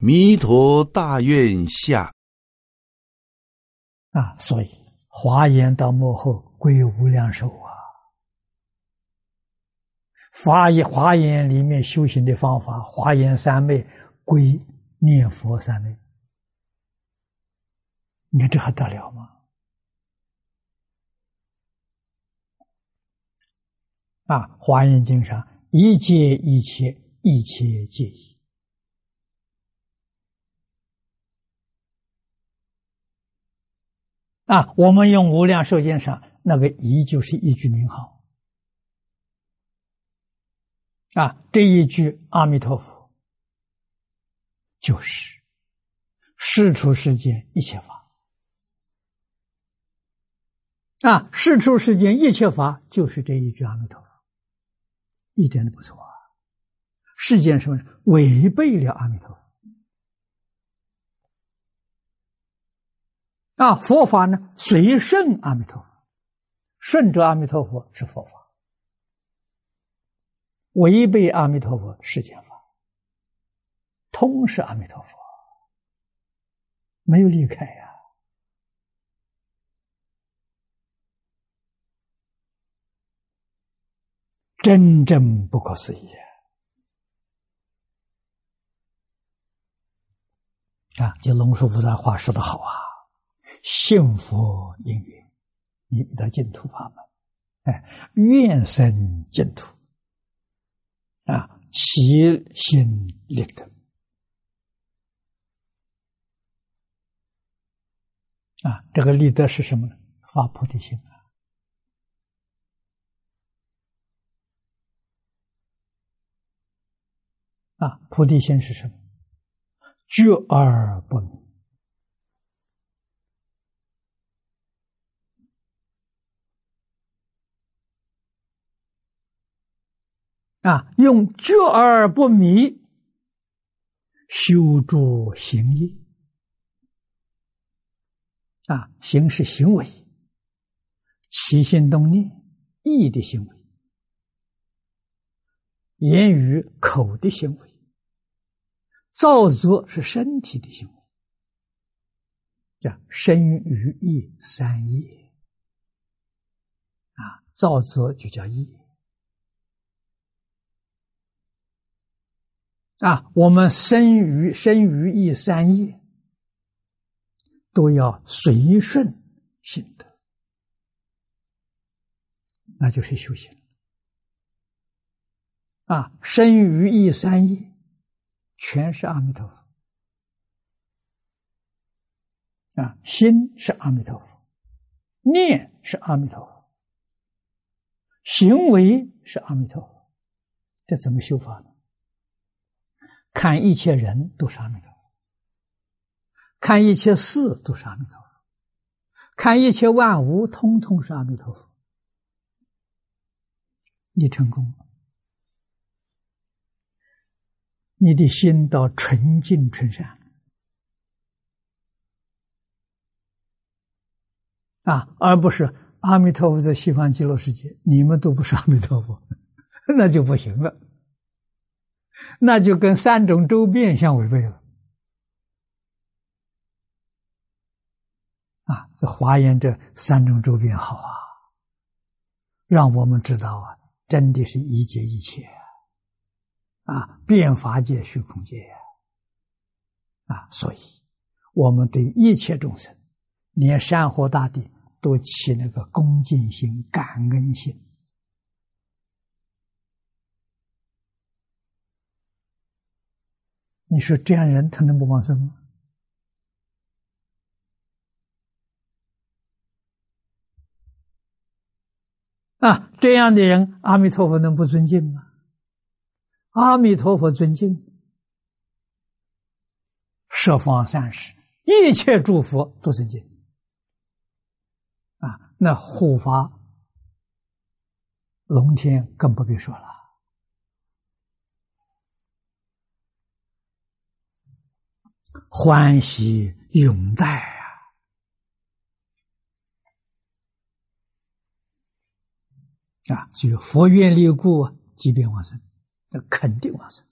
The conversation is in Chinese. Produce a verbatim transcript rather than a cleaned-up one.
弥陀大愿下。 啊，所以华严到末后归无量寿啊。华严华严里面修行的方法，华严三昧归念佛三昧。你看这还得了吗？啊，华严经上一切一切一切皆一。啊，我们用无量寿经上那个一就是一句名号。啊，这一句阿弥陀佛就是世出世间一切法。啊，世出世间一切法就是这一句阿弥陀佛，一点都不错啊。世间什么违背了阿弥陀佛啊？佛法呢随顺阿弥陀佛，顺着阿弥陀佛是佛法，违背阿弥陀佛世间法，通是阿弥陀佛，没有离开呀、啊。真正不可思议啊！啊，这龙树菩萨话说得好啊，信佛因缘，你遇到净土法门，哎，愿生净土啊，其心立德啊，这个立德是什么呢？发菩提心啊。啊，菩提心是什么？觉而不迷。啊，用觉而不迷修诸行业。啊，行是行为，起心动念，意的行为，言语口的行为。造作是身体的行为，叫身语意三业啊，造作就叫业啊。我们身语身语意三业都要随顺心得，那就是修行啊。身语意三业全是阿弥陀佛啊，心是阿弥陀佛，念是阿弥陀佛，行为是阿弥陀佛。这怎么修法呢？看一切人都是阿弥陀佛，看一切事都是阿弥陀佛，看一切万物通通是阿弥陀佛。你成功了，你的心到纯净纯善啊，而不是阿弥陀佛在西方极乐世界，你们都不是阿弥陀佛，那就不行了，那就跟三种周遍相违背了啊！这华严这三种周遍好啊，让我们知道啊，真的是一切一切啊，遍法界虚空界啊，所以我们对一切众生，连山河大地都起那个恭敬心、感恩心。你说这样人他能不往生吗？啊，这样的人，阿弥陀佛能不尊敬吗？阿弥陀佛尊敬，十方三世一切诸佛都尊敬啊，那护法龙天更不必说了。欢喜拥戴啊！啊，所以佛愿力故，即便往生，那肯定往生。